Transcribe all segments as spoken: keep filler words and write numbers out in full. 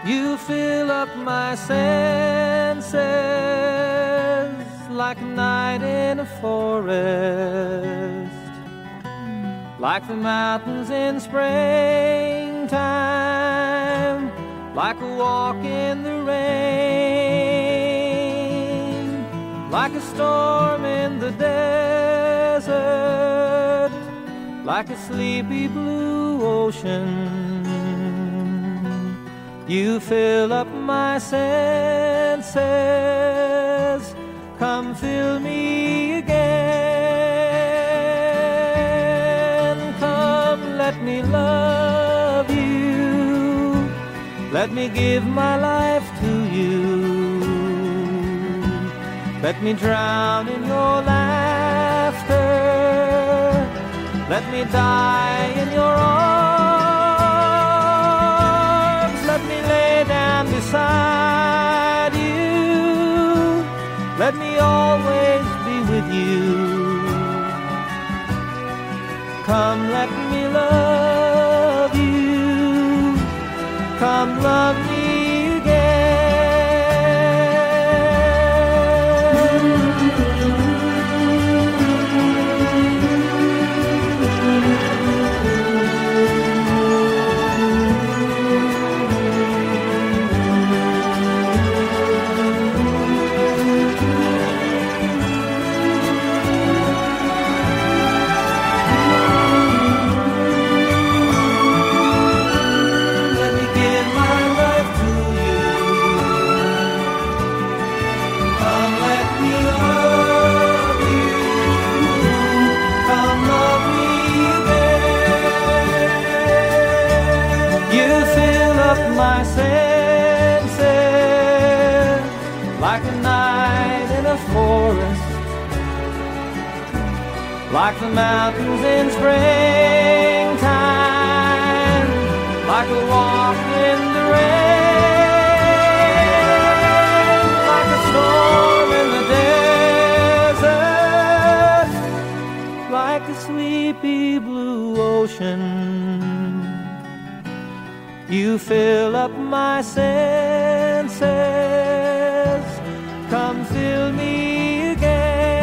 You fill up my senses like a night in a forest, like the mountains in springtime, like a walk in the rain, like a storm in the desert, like a sleepy blue ocean. You fill up my senses, come fill me again. Come, let me love you, let me give my life to you. Let me drown in your laughter, let me die in your arms, let me lay down beside you, let me always be with you. Come, let me love you, come love me again. My senses like a night in a forest, like the mountains in springtime, like a walk in the rain, like a storm in the desert, like a sleepy blue ocean. You fill up my senses, come fill me again.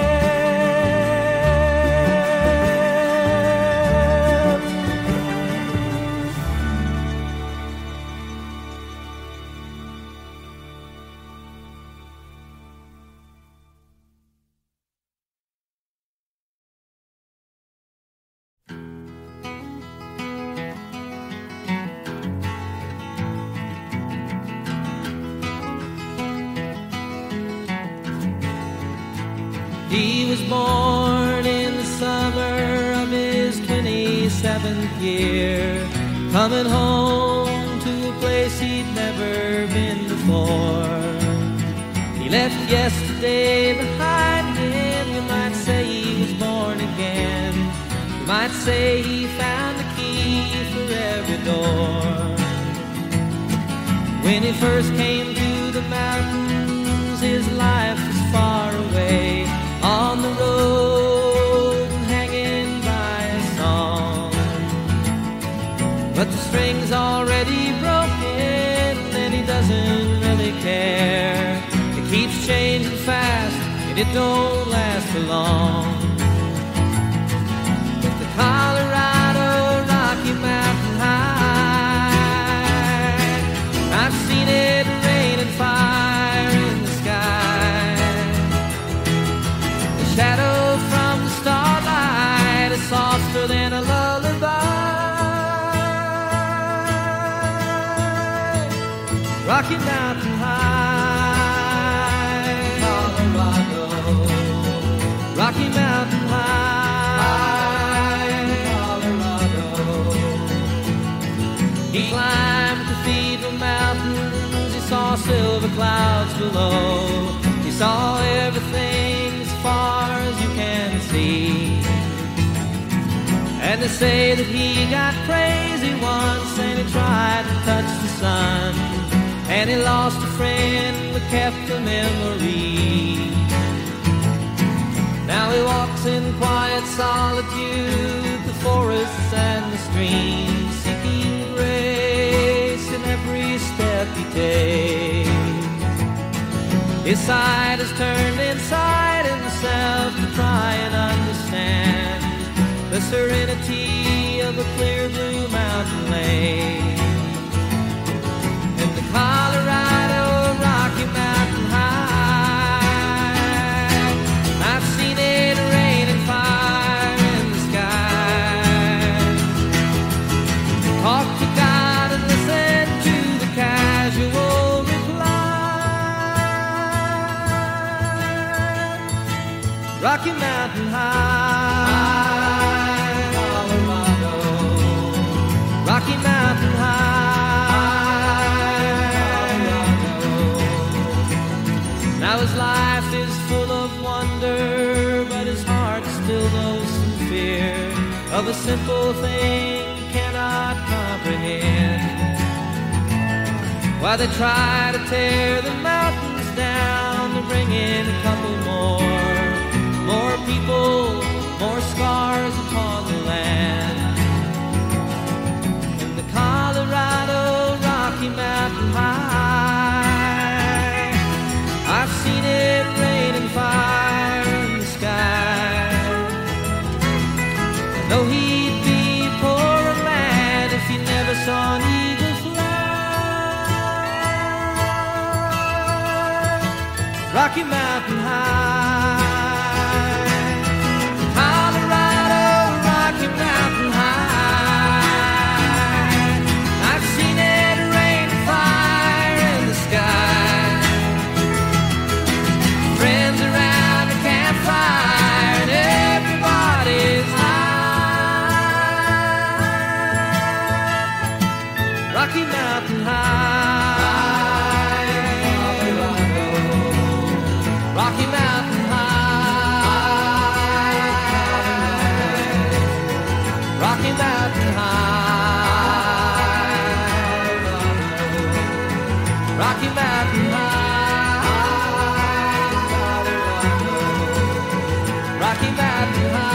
He was born in the summer of his twenty-seventh year, coming home to a place he'd never been before. He left yesterday behind him. You might say he was born again. You might say he found the key for every door. When he first came to the mountains, his life was far away, on the road and hanging by a song. But the string's already broken and he doesn't really care. It keeps changing fast and it don't last for long. But the Colorado Rocky Mountain High, I've seen it rain and fire in the sky. The shadow from the starlight is softer than a lullaby. Rocky Mountain High, Colorado. Rocky Mountain High, Colorado. He climbed Cathedral Mountains. He saw silver clouds below. He saw everything as far as you can see. And they say that he got crazy once and he tried to touch the sun, and he lost a friend but kept the memory. Now he walks in quiet solitude, the forests and the streams, seeking grace in every step days. His side is turned inside himself to try and understand the serenity of a clear blue mountain lake and the Colorado Rocky Mountain High. I've seen it rain and fire in the sky. Talk to God and listen to the casual Rocky Mountain High, Colorado. Rocky Mountain High, Colorado. Now his life is full of wonder, but his heart still knows some fear of a simple thing he cannot comprehend. While they try to tear the mountains down to bring in a couple more. More people, more scars upon the land. In the Colorado Rocky Mountain High, I've seen it rain and fire in the sky. I know he'd be a poorer man if he never saw an eagle fly. Rocky Mountain High. Rocky Mountain High, Colorado. Rocky Mountain High, Rocky Mountain High, Rocky Mountain High, Rocky Mountain High.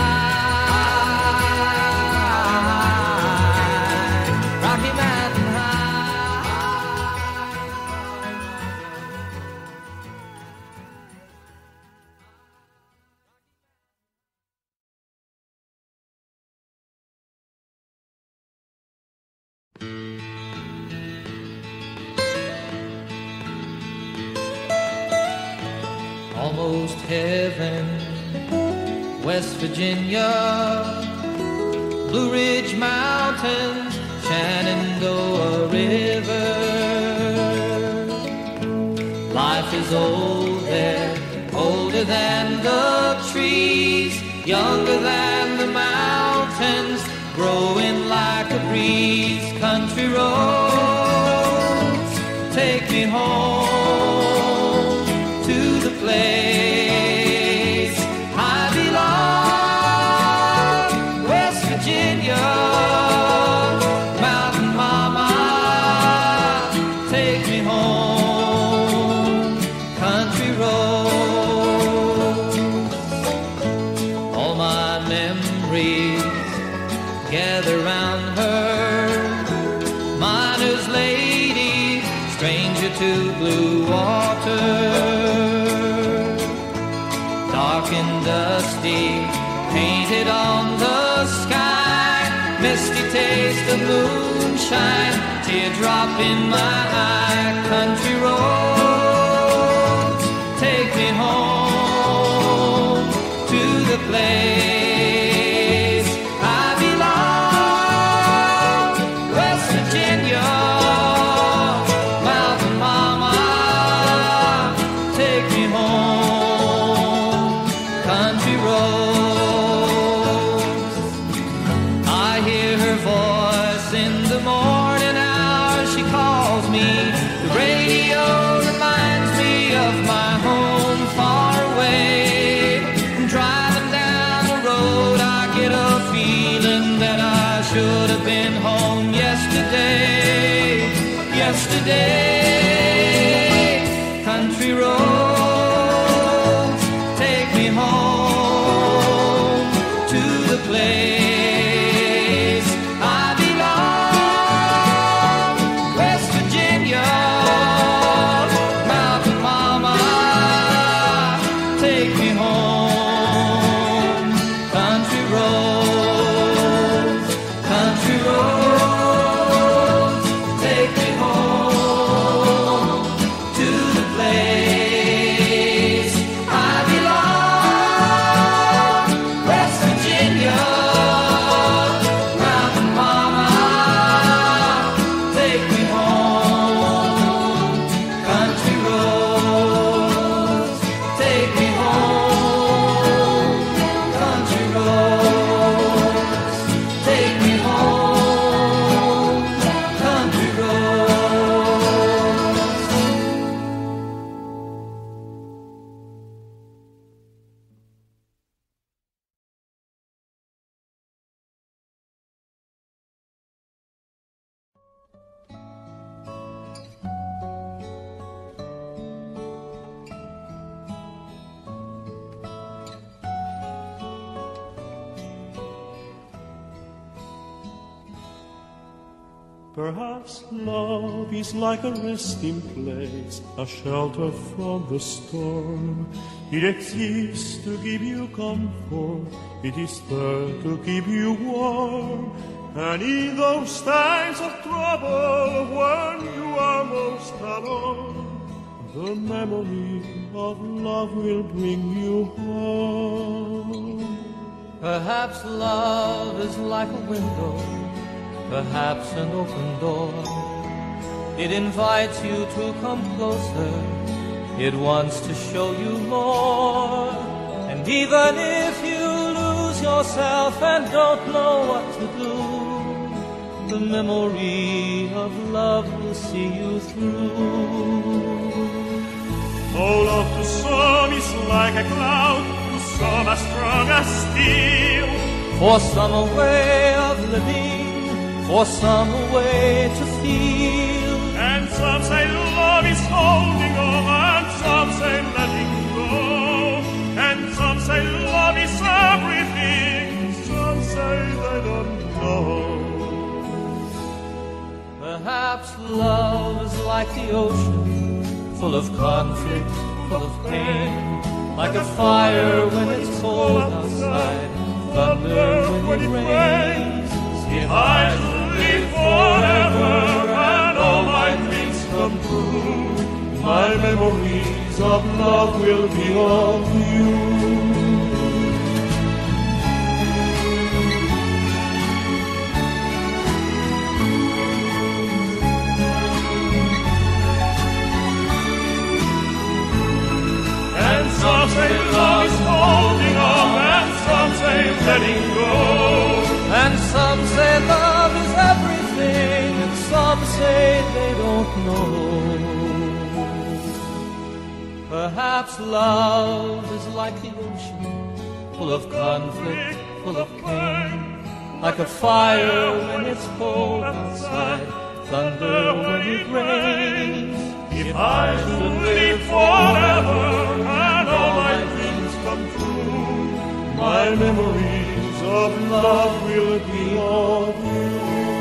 Almost heaven, West Virginia, Blue Ridge Mountains, Shenandoah River. Life is old there, older than the trees, younger than the mountains, growing like a breeze. Country roads, take me home to the place I belong, West Virginia, Mountain Mama, take me home, country roads. All my memories gather round her, miner's lady, stranger to blue water. Dark and dusty, painted on the sky, misty taste of moonshine, teardrop in my eye. Country roads, take me home to the place I belong, West Virginia, Mountain Mama, take me home, country roads. I hear her voice in the morning hours, she calls me. The radio reminds me of my home far away. Driving down the road, I get a feeling that I should have been home yesterday, yesterday. Country roads, take me home to the place I belong, West Virginia. Perhaps love is like a resting place, a shelter from the storm. It exists to give you comfort, it is there to keep you warm. And in those times of trouble, when you are most alone, the memory of love will bring you home. Perhaps love is like a window, perhaps an open door. It invites you to come closer, it wants to show you more. And even if you lose yourself and don't know what to do, the memory of love will see you through. Oh, love to some is like a cloud, to some as strong as steel. For some a way of living, for some a way to feel. And some say love is holding on, and some say letting go. And some say love is everything, some say they don't know. Perhaps love is like the ocean, full of conflict, full of pain. Like a fire when it's cold outside, thunder when it rains. If I live forever and all my dreams come true, my memories of love will be of you. And some say love is holding on, and some say letting go. And some say love is everything, and some say they don't know. Perhaps love is like the ocean, full of conflict, full of pain. Like a fire when it's cold outside, thunder when it rains. If I should live forever and all my dreams come true, my memories of love will be of you.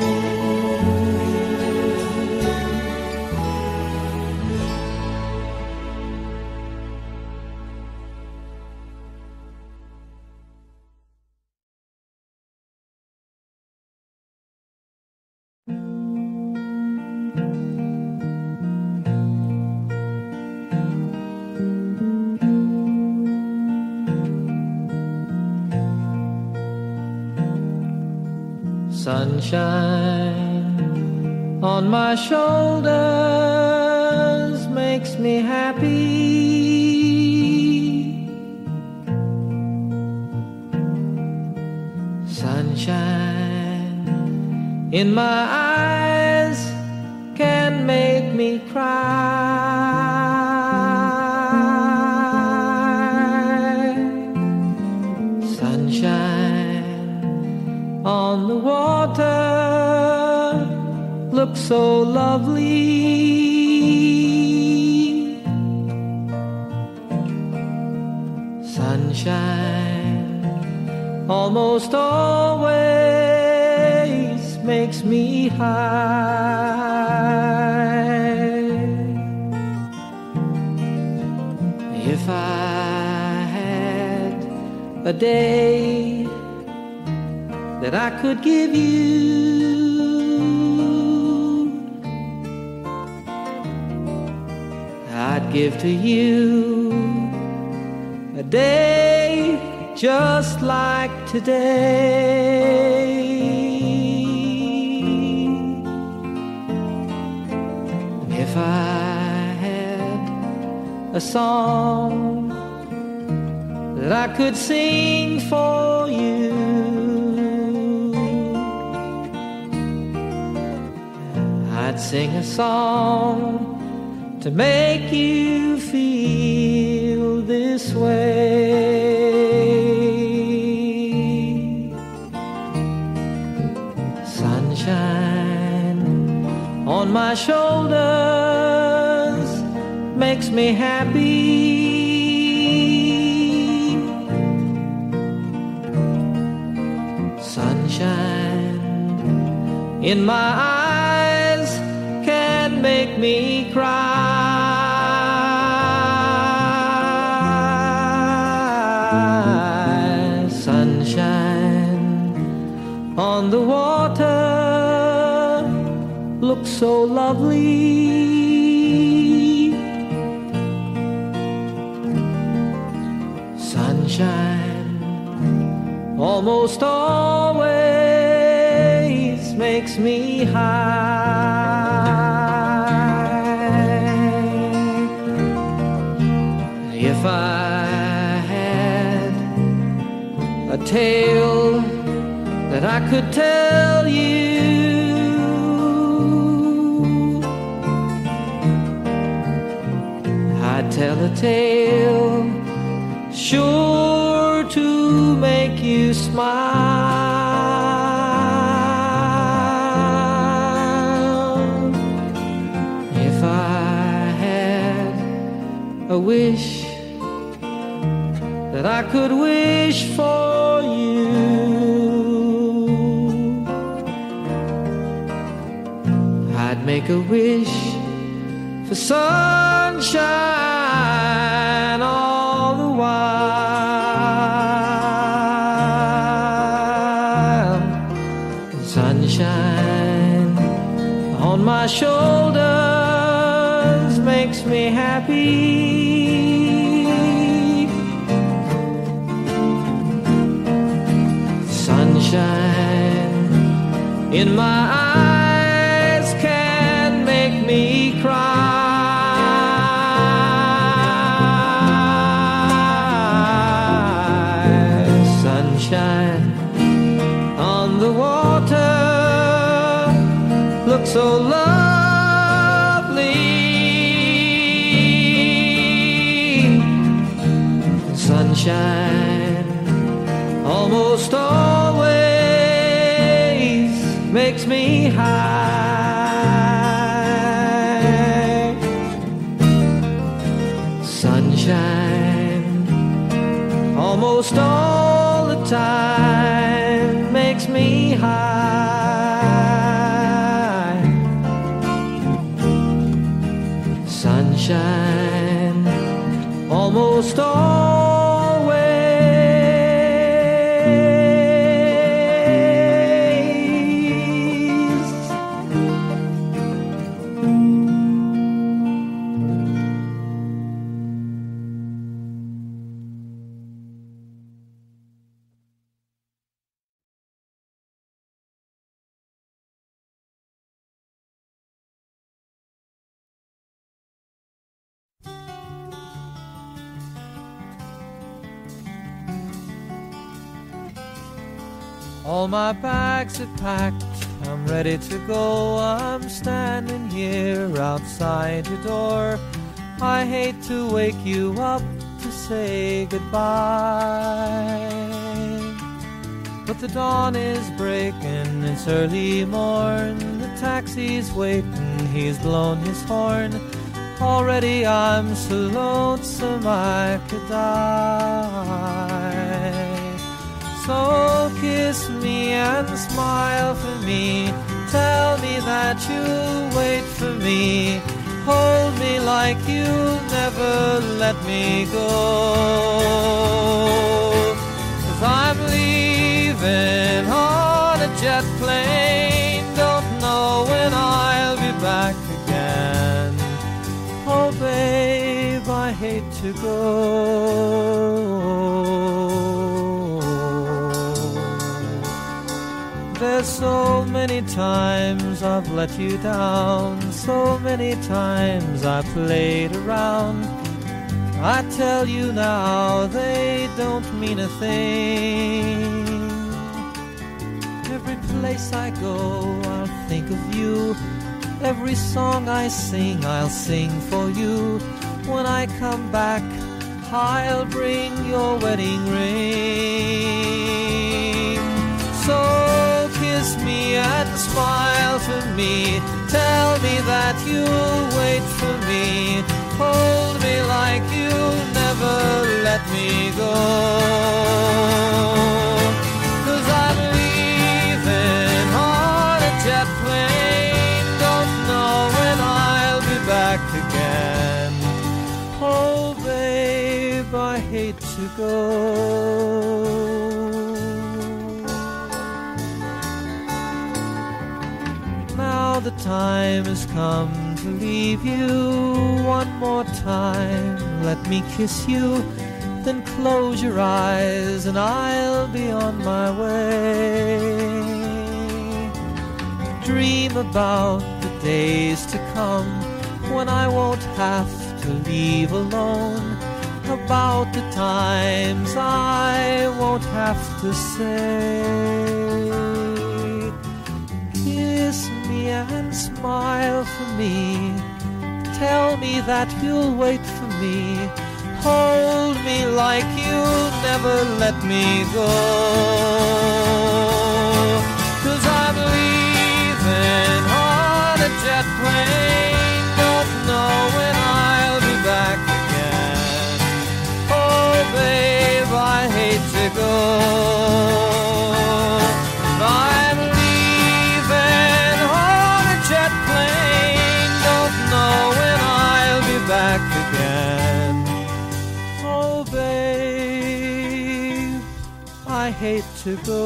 Sunshine on my shoulders makes me happy. Sunshine in my eyes can make me cry. Sunshine on the water looks so lovely. Sunshine almost always makes me high. If I had a day that I could give you, I'd give to you a day just like today. If I had a song that I could sing for you, I'd sing a song to make you feel this way. Sunshine on my shoulders makes me happy. Sunshine in my eyes make me cry. Sunshine on the water looks so lovely. Sunshine almost always makes me high. If I had a tale that I could tell you, I'd tell a tale sure to make you smile. If I had a wish that I could wish for you, I'd make a wish for sunshine all the while. Sunshine on my shoulders makes me happy. Sunshine in my eyes can make me cry. Sunshine on the water looks so lovely. Sunshine almost always makes me high. Sunshine almost all the time makes me high. Sunshine almost always. All my bags are packed, I'm ready to go. I'm standing here outside your door. I hate to wake you up to say goodbye, but the dawn is breaking, it's early morn. The taxi's waiting, he's blown his horn. Already I'm so lonesome I could die. So kiss me and smile for me. Tell me that you'll wait for me. Hold me like you'll never let me go. 'Cause I'm leaving on a jet plane. Don't know when I'll be back again. Oh babe, I hate to go. There's so many times I've let you down, so many times I played around. I tell you now, they don't mean a thing. Every place I go, I'll think of you. Every song I sing, I'll sing for you. When I come back, I'll bring your wedding ring. So kiss me and smile for me. Tell me that you'll wait for me. Hold me like you'll never let me go. 'Cause I'm leaving on a jet plane. Don't know when I'll be time has come to leave you. One more time, let me kiss you. Then close your eyes and I'll be on my way. Dream about the days to come when I won't have to leave alone. About the times I won't have to say. Kiss me and smile for me. Tell me that you'll wait for me. Hold me like you'll never let me go. 'Cause I'm leaving on a jet plane. Don't know when I'll be back again. Oh babe, I hate to go. I'm leaving on a jet plane. Don't know when I'll be back again. Oh babe, I hate to go.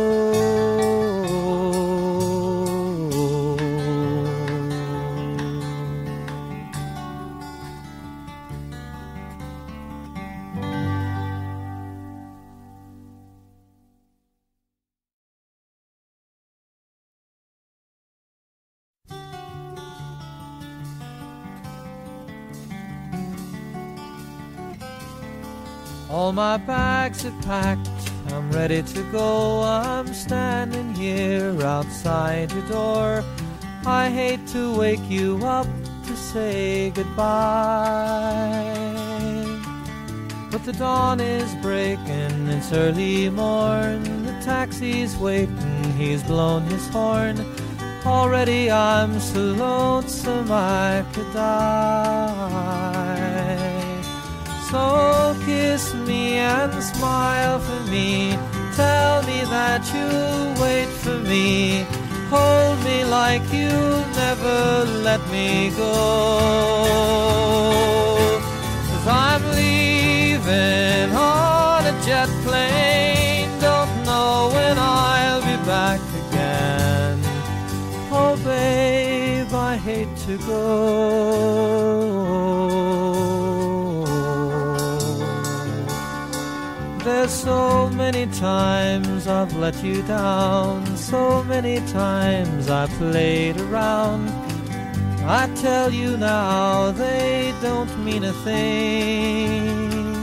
All my bags are packed, I'm ready to go. I'm standing here outside your door. I hate to wake you up to say goodbye, but the dawn is breaking, it's early morn. The taxi's waiting, he's blown his horn. Already I'm so lonesome I could die. So kiss me and smile for me. Tell me that you'll wait for me. Hold me like you'll never let me go. 'Cause I'm leaving on a jet plane. Don't know when I'll be back again. Oh babe, I hate to go. There's so many times I've let you down, so many times I played around. I tell you now, they don't mean a thing.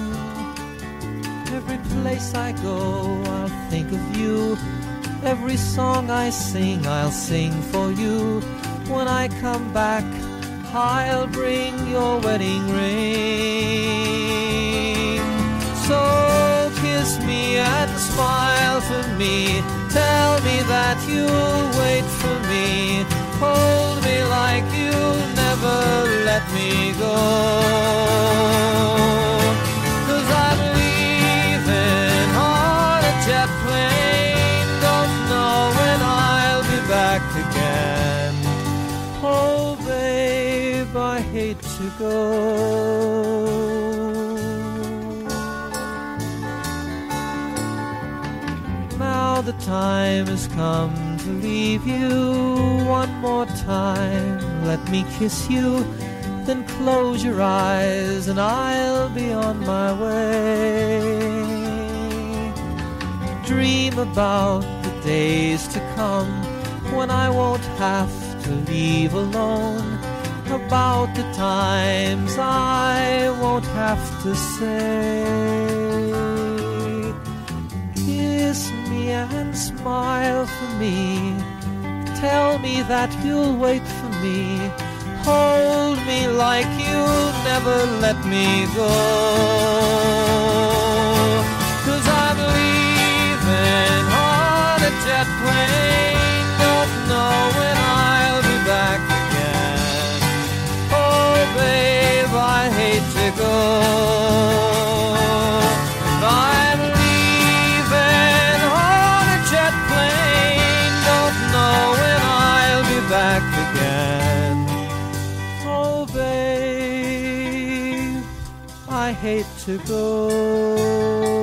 Every place I go, I'll think of you. Every song I sing, I'll sing for you. When I come back, I'll bring your wedding ring. So kiss me and smile for me. Tell me that you'll wait for me. Hold me like you'll never let me go. 'Cause I'm leaving on a jet plane. Don't know when I'll be back again. Oh babe, I hate to go. Now the time has come to leave you. One more time, let me kiss you. Then close your eyes and I'll be on my way. Dream about the days to come when I won't have to leave alone. About the times I won't have to say. Kiss me and smile for me. Tell me that you'll wait for me. Hold me like you'll never let me go. 'Cause I'm leaving on a jet plane. Don't know when I'll be back again. Oh babe, I hate to go. I'm leaving on a jet plane. Don't know when I'll be back again. Oh babe, I hate to go.